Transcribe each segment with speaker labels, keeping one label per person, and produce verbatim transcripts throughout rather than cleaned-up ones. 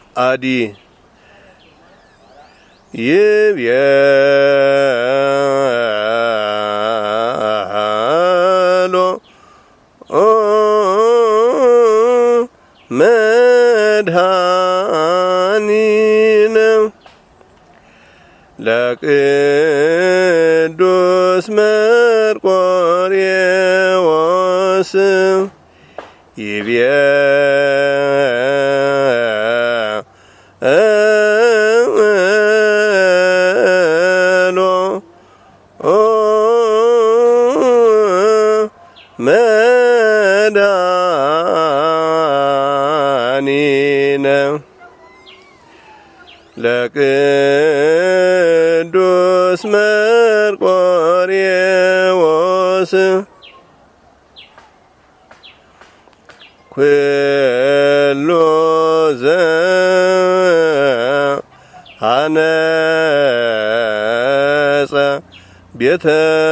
Speaker 1: አዲ ይቤሎ መድኃኒነ ለቅዱስ መርቆሬዎስ ይቤሎ መድኃኒነ ለቅዱስ መርቆሬዎስ ኩሉ ዘሐነጸ ቤተ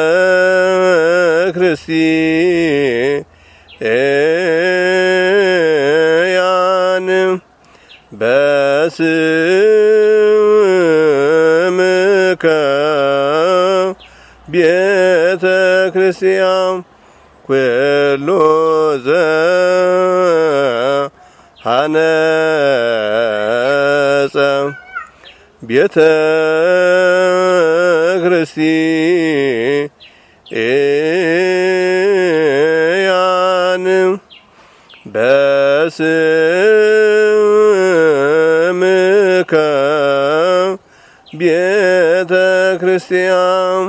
Speaker 1: ክርስቲያን በስምከ ቤተ ክርስቲያን ኩሉ ዘሐነጸ ቤተ ክርስቲያን በስምከ ቤተ ክርስቲያን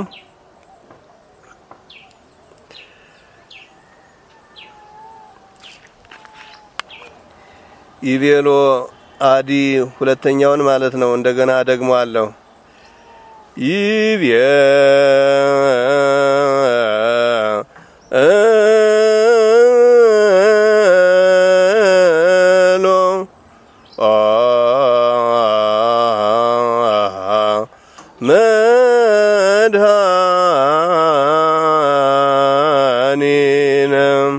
Speaker 1: ይቤሎ አዲ ሁለተኛውን ማለት ነው። እንደገና ደግሞ አለው ይቤ ሎ መድኃኒነ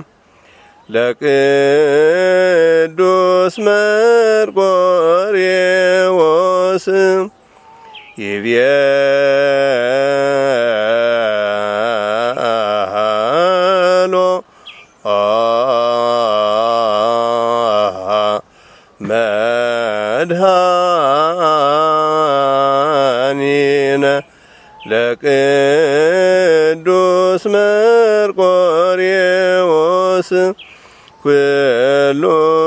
Speaker 1: ለቅዱስ መርቆሬዎስ ይቤሎ መድኃኒነ ለቅዱስ መርቆሬዎስ ኩሉ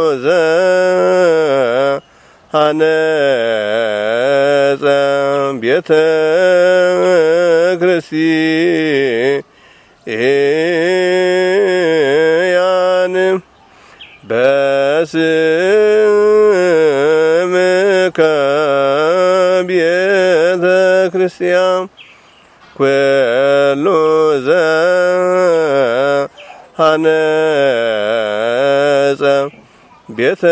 Speaker 1: ዘሐነጸ ቤተ ክርስቲያን በስምከ ቤተ ክርስቲያን ኩሉ ዘሐነጸ ቤተ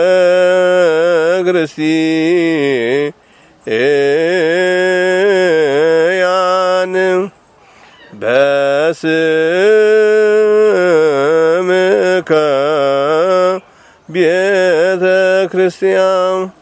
Speaker 1: ክርስቲያን በስምከ ቤተ ክርስቲያን